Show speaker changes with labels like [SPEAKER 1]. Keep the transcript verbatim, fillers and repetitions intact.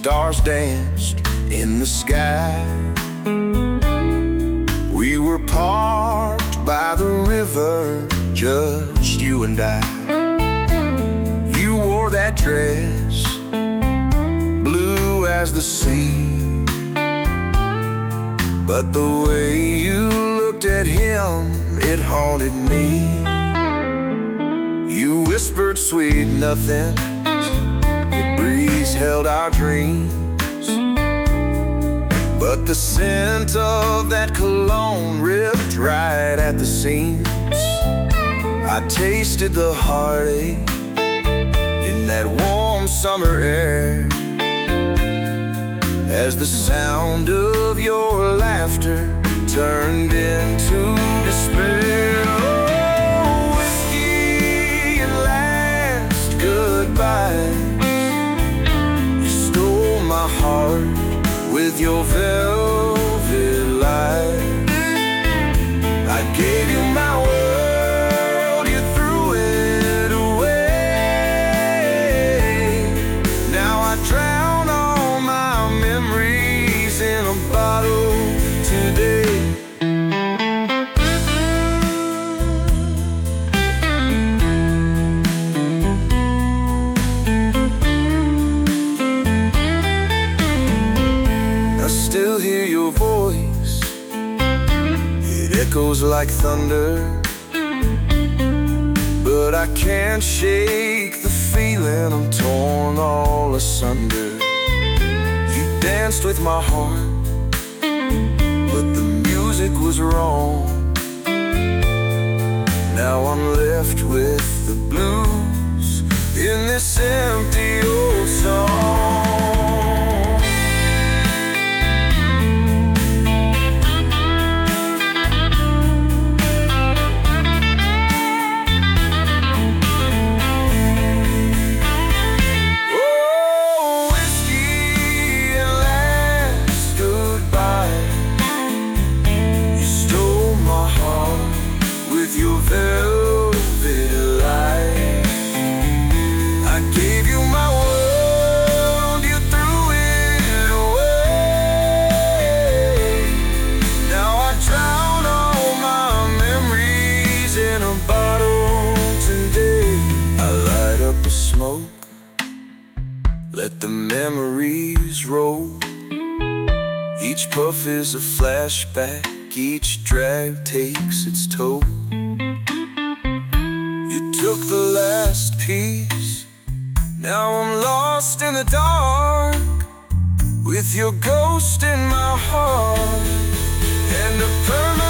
[SPEAKER 1] stars danced in the sky. We were parked by the river, just you and I. You wore that dress, blue as the sea, but the way you looked at him, it haunted me. You whispered sweet nothing, the breeze held our dreams, but the scent of that cologne ripped right at the seams. I tasted the heartache in that warm summer air, as the sound of your laughter turned into despair. Oh, whiskey and last goodbye, you stole my heart with your velvet light. I gave you my world, you threw it away. Now I drown all my memories in a bottle today. Still hear your voice, it echoes like thunder, but I can't shake the feeling I'm torn all asunder. You danced with my heart, but the music was wrong. Now I'm left with the blues in this empty old song. Your velvet light, I gave you my world, you threw it away. Now I drown all my memories in a bottle today. I light up a smoke, let the memories roll. Each puff is a flashback, each drag takes its toll. Took the last piece, now I'm lost in the dark, with your ghost in my heart and a permanent